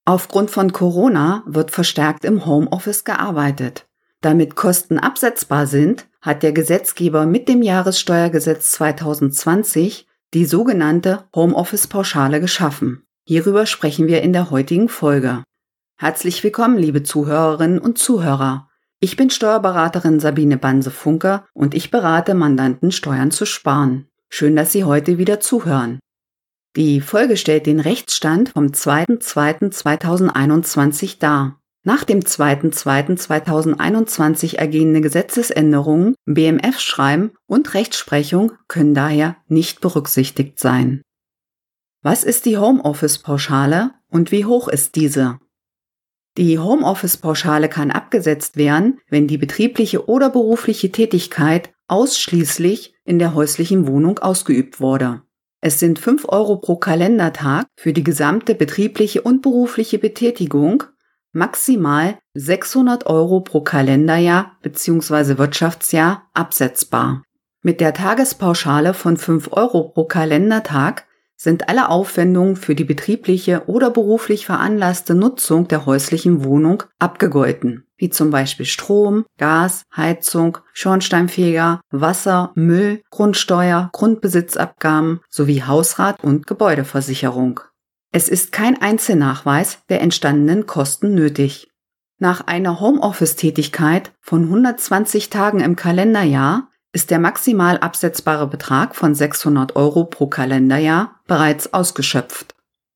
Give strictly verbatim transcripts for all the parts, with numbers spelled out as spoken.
Aufgrund von Corona wird verstärkt im Homeoffice gearbeitet. Damit Kosten absetzbar sind, hat der Gesetzgeber mit dem Jahressteuergesetz zwanzig zwanzig die sogenannte Homeoffice-Pauschale geschaffen. Hierüber sprechen wir in der heutigen Folge. Herzlich willkommen, liebe Zuhörerinnen und Zuhörer. Ich bin Steuerberaterin Sabine Banse-Funke und ich berate Mandanten, Steuern zu sparen. Schön, dass Sie heute wieder zuhören. Die Folge stellt den Rechtsstand vom zweiten zweiten zweitausendeinundzwanzig dar. Nach dem zweiten zweiten zweitausendeinundzwanzig ergehende Gesetzesänderungen, B M F-Schreiben und Rechtsprechung können daher nicht berücksichtigt sein. Was ist die Homeoffice-Pauschale und wie hoch ist diese? Die Homeoffice-Pauschale kann abgesetzt werden, wenn die betriebliche oder berufliche Tätigkeit ausschließlich in der häuslichen Wohnung ausgeübt wurde. Es sind fünf Euro pro Kalendertag für die gesamte betriebliche und berufliche Betätigung, maximal sechshundert Euro pro Kalenderjahr bzw. Wirtschaftsjahr absetzbar. Mit der Tagespauschale von fünf Euro pro Kalendertag sind alle Aufwendungen für die betriebliche oder beruflich veranlasste Nutzung der häuslichen Wohnung abgegolten, wie zum Beispiel Strom, Gas, Heizung, Schornsteinfeger, Wasser, Müll, Grundsteuer, Grundbesitzabgaben sowie Hausrat- und Gebäudeversicherung. Es ist kein Einzelnachweis der entstandenen Kosten nötig. Nach einer Homeoffice-Tätigkeit von hundertzwanzig Tagen im Kalenderjahr ist der maximal absetzbare Betrag von sechshundert Euro pro Kalenderjahr bereits ausgeschöpft.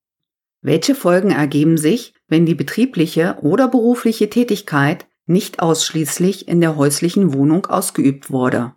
Welche Folgen ergeben sich, wenn die betriebliche oder berufliche Tätigkeit nicht ausschließlich in der häuslichen Wohnung ausgeübt wurde?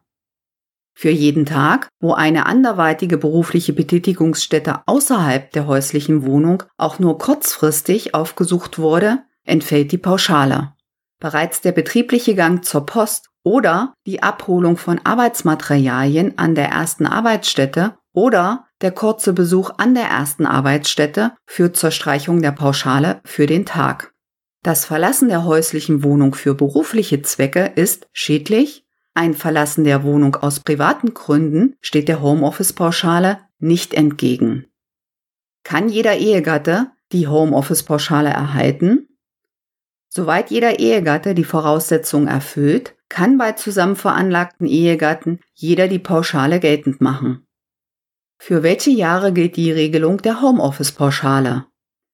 Für jeden Tag, wo eine anderweitige berufliche Betätigungsstätte außerhalb der häuslichen Wohnung auch nur kurzfristig aufgesucht wurde, entfällt die Pauschale. Bereits der betriebliche Gang zur Post oder die Abholung von Arbeitsmaterialien an der ersten Arbeitsstätte oder der kurze Besuch an der ersten Arbeitsstätte führt zur Streichung der Pauschale für den Tag. Das Verlassen der häuslichen Wohnung für berufliche Zwecke ist schädlich. Ein Verlassen der Wohnung aus privaten Gründen steht der Homeoffice-Pauschale nicht entgegen. Kann jeder Ehegatte die Homeoffice-Pauschale erhalten? Soweit jeder Ehegatte die Voraussetzungen erfüllt, kann bei zusammen veranlagten Ehegatten jeder die Pauschale geltend machen. Für welche Jahre gilt die Regelung der Homeoffice-Pauschale?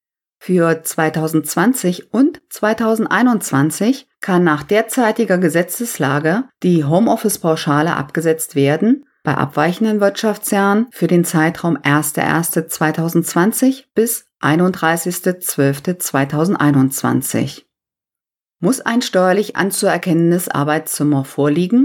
Für zwanzig zwanzig und zwanzig einundzwanzig kann nach derzeitiger Gesetzeslage die Homeoffice-Pauschale abgesetzt werden, bei abweichenden Wirtschaftsjahren für den Zeitraum erster erster zweitausendzwanzig bis einunddreißigster zwölfter zweitausendeinundzwanzig. Muss ein steuerlich anzuerkennendes Arbeitszimmer vorliegen?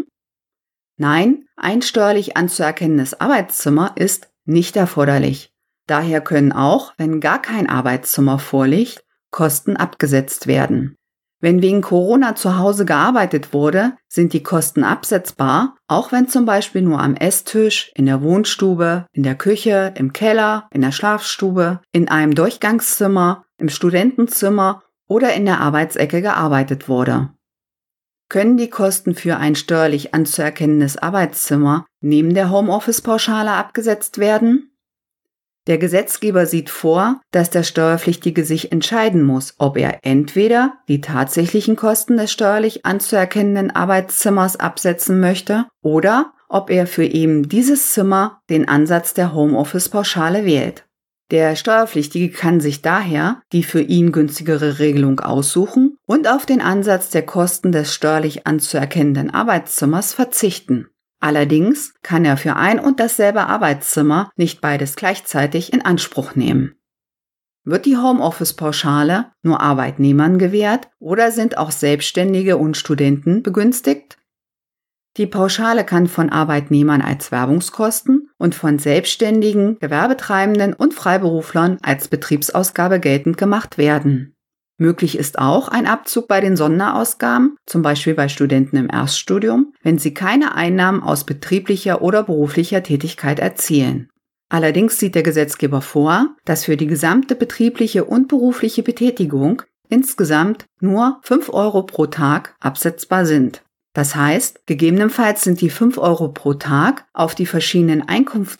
Nein, ein steuerlich anzuerkennendes Arbeitszimmer ist nicht erforderlich. Daher können auch, wenn gar kein Arbeitszimmer vorliegt, Kosten abgesetzt werden. Wenn wegen Corona zu Hause gearbeitet wurde, sind die Kosten absetzbar, auch wenn zum Beispiel nur am Esstisch, in der Wohnstube, in der Küche, im Keller, in der Schlafstube, in einem Durchgangszimmer, im Studentenzimmer oder in der Arbeitsecke gearbeitet wurde. Können die Kosten für ein steuerlich anzuerkennendes Arbeitszimmer neben der Homeoffice-Pauschale abgesetzt werden? Der Gesetzgeber sieht vor, dass der Steuerpflichtige sich entscheiden muss, ob er entweder die tatsächlichen Kosten des steuerlich anzuerkennenden Arbeitszimmers absetzen möchte oder ob er für eben dieses Zimmer den Ansatz der Homeoffice-Pauschale wählt. Der Steuerpflichtige kann sich daher die für ihn günstigere Regelung aussuchen und auf den Ansatz der Kosten des steuerlich anzuerkennenden Arbeitszimmers verzichten. Allerdings kann er für ein und dasselbe Arbeitszimmer nicht beides gleichzeitig in Anspruch nehmen. Wird die Homeoffice-Pauschale nur Arbeitnehmern gewährt oder sind auch Selbstständige und Studenten begünstigt? Die Pauschale kann von Arbeitnehmern als Werbungskosten und von Selbstständigen, Gewerbetreibenden und Freiberuflern als Betriebsausgabe geltend gemacht werden. Möglich ist auch ein Abzug bei den Sonderausgaben, zum Beispiel bei Studenten im Erststudium, wenn sie keine Einnahmen aus betrieblicher oder beruflicher Tätigkeit erzielen. Allerdings sieht der Gesetzgeber vor, dass für die gesamte betriebliche und berufliche Betätigung insgesamt nur fünf Euro pro Tag absetzbar sind. Das heißt, gegebenenfalls sind die fünf Euro pro Tag auf die verschiedenen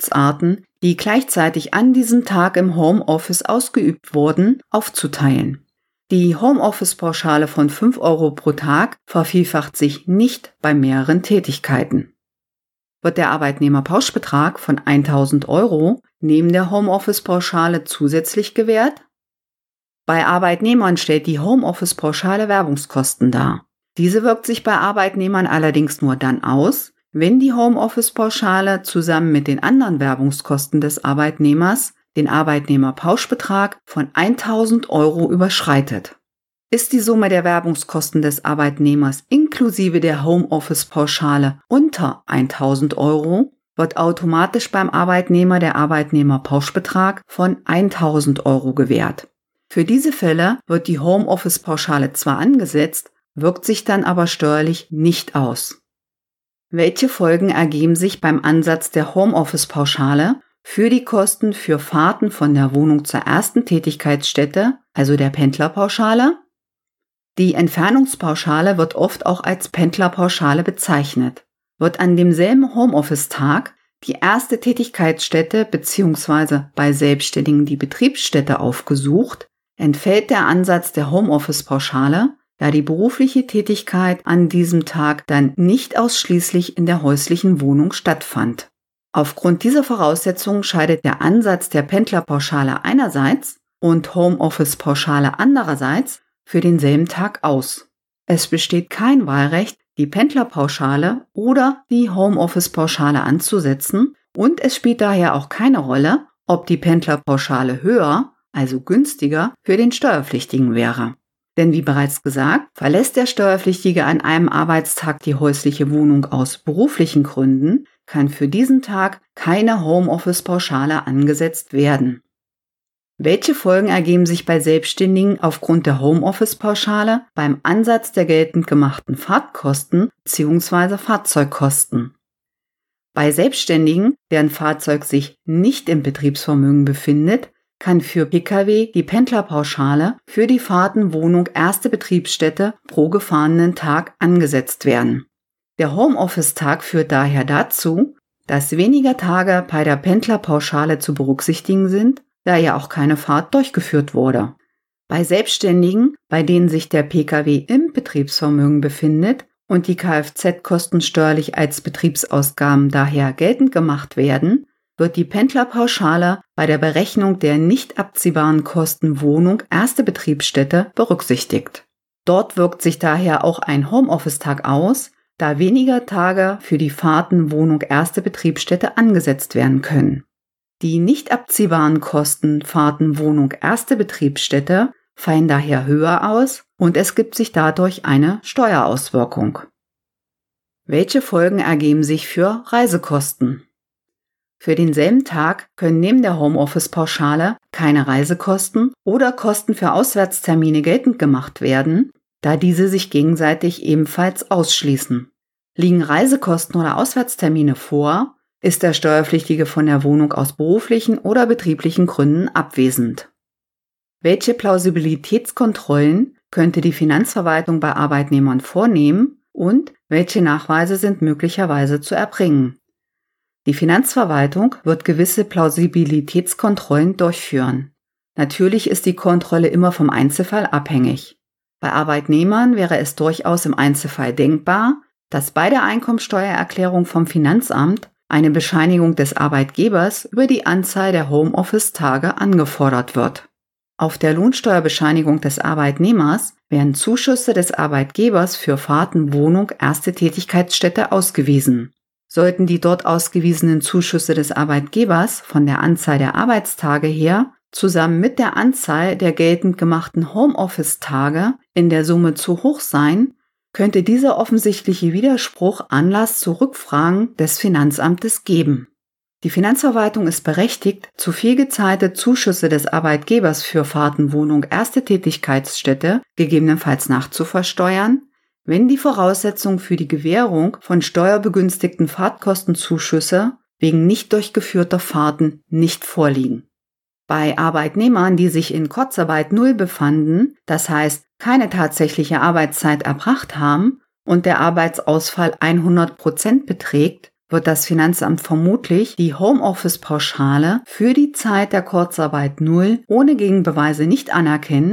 Einkunftsarten, die gleichzeitig an diesem Tag im Homeoffice ausgeübt wurden, aufzuteilen. Die Homeoffice-Pauschale von fünf Euro pro Tag vervielfacht sich nicht bei mehreren Tätigkeiten. Wird der Arbeitnehmerpauschbetrag von tausend Euro neben der Homeoffice-Pauschale zusätzlich gewährt? Bei Arbeitnehmern stellt die Homeoffice-Pauschale Werbungskosten dar. Diese wirkt sich bei Arbeitnehmern allerdings nur dann aus, wenn die Homeoffice-Pauschale zusammen mit den anderen Werbungskosten des Arbeitnehmers den Arbeitnehmerpauschbetrag von tausend Euro überschreitet. Ist die Summe der Werbungskosten des Arbeitnehmers inklusive der Homeoffice-Pauschale unter tausend Euro, wird automatisch beim Arbeitnehmer der Arbeitnehmerpauschbetrag von tausend Euro gewährt. Für diese Fälle wird die Homeoffice-Pauschale zwar angesetzt, wirkt sich dann aber steuerlich nicht aus. Welche Folgen ergeben sich beim Ansatz der Homeoffice-Pauschale für die Kosten für Fahrten von der Wohnung zur ersten Tätigkeitsstätte, also der Pendlerpauschale? Die Entfernungspauschale wird oft auch als Pendlerpauschale bezeichnet. Wird an demselben Homeoffice-Tag die erste Tätigkeitsstätte bzw. bei Selbstständigen die Betriebsstätte aufgesucht, entfällt der Ansatz der Homeoffice-Pauschale, da die berufliche Tätigkeit an diesem Tag dann nicht ausschließlich in der häuslichen Wohnung stattfand. Aufgrund dieser Voraussetzungen scheidet der Ansatz der Pendlerpauschale einerseits und Homeoffice-Pauschale andererseits für denselben Tag aus. Es besteht kein Wahlrecht, die Pendlerpauschale oder die Homeoffice-Pauschale anzusetzen und es spielt daher auch keine Rolle, ob die Pendlerpauschale höher, also günstiger, für den Steuerpflichtigen wäre. Denn wie bereits gesagt, verlässt der Steuerpflichtige an einem Arbeitstag die häusliche Wohnung aus beruflichen Gründen, kann für diesen Tag keine Homeoffice-Pauschale angesetzt werden. Welche Folgen ergeben sich bei Selbstständigen aufgrund der Homeoffice-Pauschale beim Ansatz der geltend gemachten Fahrtkosten bzw. Fahrzeugkosten? Bei Selbstständigen, deren Fahrzeug sich nicht im Betriebsvermögen befindet, kann für Pkw die Pendlerpauschale für die Fahrten Wohnung erste Betriebsstätte pro gefahrenen Tag angesetzt werden. Der Homeoffice-Tag führt daher dazu, dass weniger Tage bei der Pendlerpauschale zu berücksichtigen sind, da ja auch keine Fahrt durchgeführt wurde. Bei Selbstständigen, bei denen sich der Pkw im Betriebsvermögen befindet und die Kfz-Kosten steuerlich als Betriebsausgaben daher geltend gemacht werden, wird die Pendlerpauschale bei der Berechnung der nicht abziehbaren Kosten Wohnung erste Betriebsstätte berücksichtigt. Dort wirkt sich daher auch ein Homeoffice-Tag aus, da weniger Tage für die Fahrten Wohnung erste Betriebsstätte angesetzt werden können. Die nicht abziehbaren Kosten Fahrten Wohnung erste Betriebsstätte fallen daher höher aus und es gibt sich dadurch eine Steuerauswirkung. Welche Folgen ergeben sich für Reisekosten? Für denselben Tag können neben der Homeoffice-Pauschale keine Reisekosten oder Kosten für Auswärtstermine geltend gemacht werden, da diese sich gegenseitig ebenfalls ausschließen. Liegen Reisekosten oder Auswärtstermine vor, ist der Steuerpflichtige von der Wohnung aus beruflichen oder betrieblichen Gründen abwesend. Welche Plausibilitätskontrollen könnte die Finanzverwaltung bei Arbeitnehmern vornehmen und welche Nachweise sind möglicherweise zu erbringen? Die Finanzverwaltung wird gewisse Plausibilitätskontrollen durchführen. Natürlich ist die Kontrolle immer vom Einzelfall abhängig. Bei Arbeitnehmern wäre es durchaus im Einzelfall denkbar, dass bei der Einkommensteuererklärung vom Finanzamt eine Bescheinigung des Arbeitgebers über die Anzahl der Homeoffice-Tage angefordert wird. Auf der Lohnsteuerbescheinigung des Arbeitnehmers werden Zuschüsse des Arbeitgebers für Fahrten Wohnung erste Tätigkeitsstätte ausgewiesen. Sollten die dort ausgewiesenen Zuschüsse des Arbeitgebers von der Anzahl der Arbeitstage her zusammen mit der Anzahl der geltend gemachten Homeoffice-Tage in der Summe zu hoch sein, könnte dieser offensichtliche Widerspruch Anlass zu Rückfragen des Finanzamtes geben. Die Finanzverwaltung ist berechtigt, zu viel gezahlte Zuschüsse des Arbeitgebers für Fahrten Wohnung erste Tätigkeitsstätte gegebenenfalls nachzuversteuern, wenn die Voraussetzungen für die Gewährung von steuerbegünstigten Fahrtkostenzuschüsse wegen nicht durchgeführter Fahrten nicht vorliegen. Bei Arbeitnehmern, die sich in Kurzarbeit null befanden, das heißt keine tatsächliche Arbeitszeit erbracht haben und der Arbeitsausfall hundert Prozent beträgt, wird das Finanzamt vermutlich die Homeoffice-Pauschale für die Zeit der Kurzarbeit null ohne Gegenbeweise nicht anerkennen,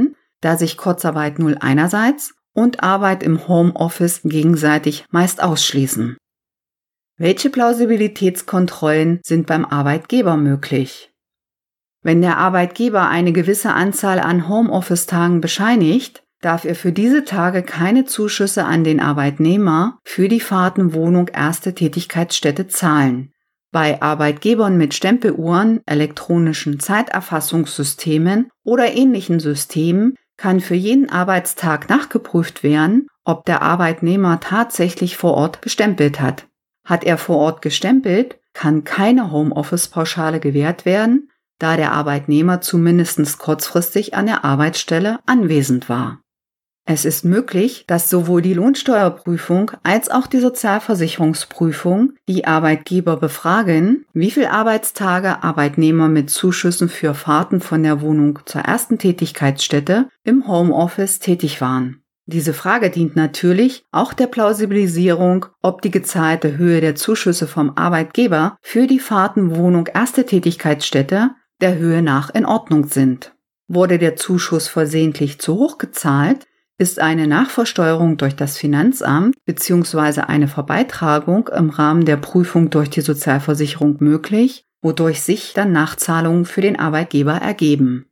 da sich Kurzarbeit null einerseits und Arbeit im Homeoffice gegenseitig meist ausschließen. Welche Plausibilitätskontrollen sind beim Arbeitgeber möglich? Wenn der Arbeitgeber eine gewisse Anzahl an Homeoffice-Tagen bescheinigt, darf er für diese Tage keine Zuschüsse an den Arbeitnehmer für die Fahrten Wohnung erste Tätigkeitsstätte zahlen. Bei Arbeitgebern mit Stempeluhren, elektronischen Zeiterfassungssystemen oder ähnlichen Systemen kann für jeden Arbeitstag nachgeprüft werden, ob der Arbeitnehmer tatsächlich vor Ort gestempelt hat. Hat er vor Ort gestempelt, kann keine Homeoffice-Pauschale gewährt werden, da der Arbeitnehmer zumindest kurzfristig an der Arbeitsstelle anwesend war. Es ist möglich, dass sowohl die Lohnsteuerprüfung als auch die Sozialversicherungsprüfung die Arbeitgeber befragen, wie viele Arbeitstage Arbeitnehmer mit Zuschüssen für Fahrten von der Wohnung zur ersten Tätigkeitsstätte im Homeoffice tätig waren. Diese Frage dient natürlich auch der Plausibilisierung, ob die gezahlte Höhe der Zuschüsse vom Arbeitgeber für die Fahrten Wohnung erste Tätigkeitsstätte der Höhe nach in Ordnung sind. Wurde der Zuschuss versehentlich zu hoch gezahlt, ist eine Nachversteuerung durch das Finanzamt bzw. eine Verbeitragung im Rahmen der Prüfung durch die Sozialversicherung möglich, wodurch sich dann Nachzahlungen für den Arbeitgeber ergeben.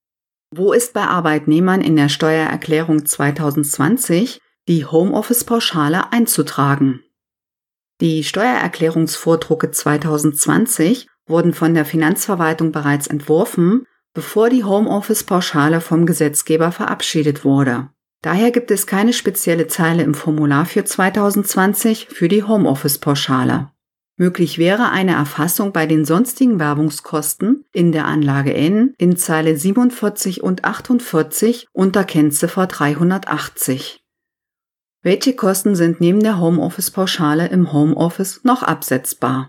Wo ist bei Arbeitnehmern in der Steuererklärung zwanzig zwanzig die Homeoffice-Pauschale einzutragen? Die Steuererklärungsvordrucke zwanzig zwanzig wurden von der Finanzverwaltung bereits entworfen, bevor die Homeoffice-Pauschale vom Gesetzgeber verabschiedet wurde. Daher gibt es keine spezielle Zeile im Formular für zwanzig zwanzig für die Homeoffice-Pauschale. Möglich wäre eine Erfassung bei den sonstigen Werbungskosten in der Anlage N in Zeile siebenundvierzig und achtundvierzig unter Kennziffer dreihundertachtzig. Welche Kosten sind neben der Homeoffice-Pauschale im Homeoffice noch absetzbar?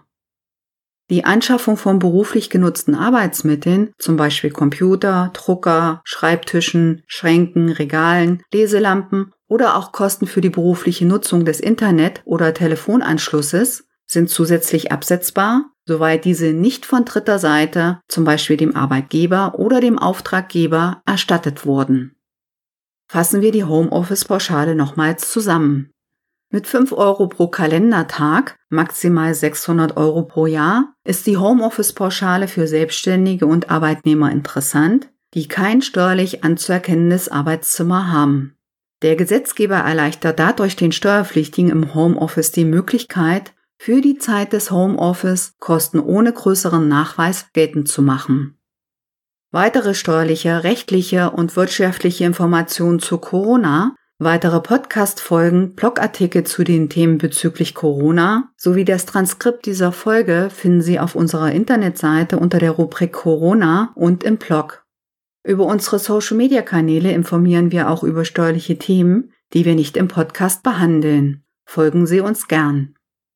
Die Anschaffung von beruflich genutzten Arbeitsmitteln, zum Beispiel Computer, Drucker, Schreibtischen, Schränken, Regalen, Leselampen oder auch Kosten für die berufliche Nutzung des Internet- oder Telefonanschlusses, sind zusätzlich absetzbar, soweit diese nicht von dritter Seite, zum Beispiel dem Arbeitgeber oder dem Auftraggeber, erstattet wurden. Fassen wir die Homeoffice-Pauschale nochmals zusammen. Mit fünf Euro pro Kalendertag, maximal sechshundert Euro pro Jahr, ist die Homeoffice-Pauschale für Selbstständige und Arbeitnehmer interessant, die kein steuerlich anzuerkennendes Arbeitszimmer haben. Der Gesetzgeber erleichtert dadurch den Steuerpflichtigen im Homeoffice die Möglichkeit, für die Zeit des Homeoffice Kosten ohne größeren Nachweis geltend zu machen. Weitere steuerliche, rechtliche und wirtschaftliche Informationen zu Corona, weitere Podcast-Folgen, Blogartikel zu den Themen bezüglich Corona sowie das Transkript dieser Folge finden Sie auf unserer Internetseite unter der Rubrik Corona und im Blog. Über unsere Social-Media-Kanäle informieren wir auch über steuerliche Themen, die wir nicht im Podcast behandeln. Folgen Sie uns gern.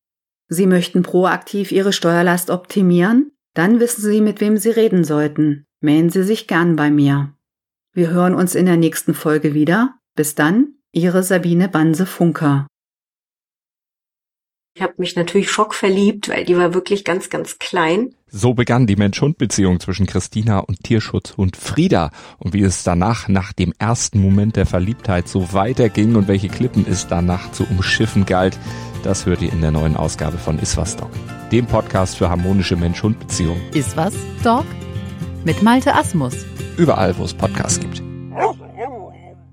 Sie möchten proaktiv Ihre Steuerlast optimieren? Dann wissen Sie, mit wem Sie reden sollten. Melden Sie sich gern bei mir. Wir hören uns in der nächsten Folge wieder. Bis dann, Ihre Sabine Banse-Funker. Ich habe mich natürlich schockverliebt, weil die war wirklich ganz, ganz klein. So begann die Mensch-Hund-Beziehung zwischen Christina und Tierschutzhund Frieda. Und wie es danach, nach dem ersten Moment der Verliebtheit, so weiterging und welche Klippen es danach zu umschiffen galt, das hört ihr in der neuen Ausgabe von Iswas Dog, dem Podcast für harmonische Mensch-Hund-Beziehungen. Iswas Dog mit Malte Asmus. Überall, wo es Podcasts gibt.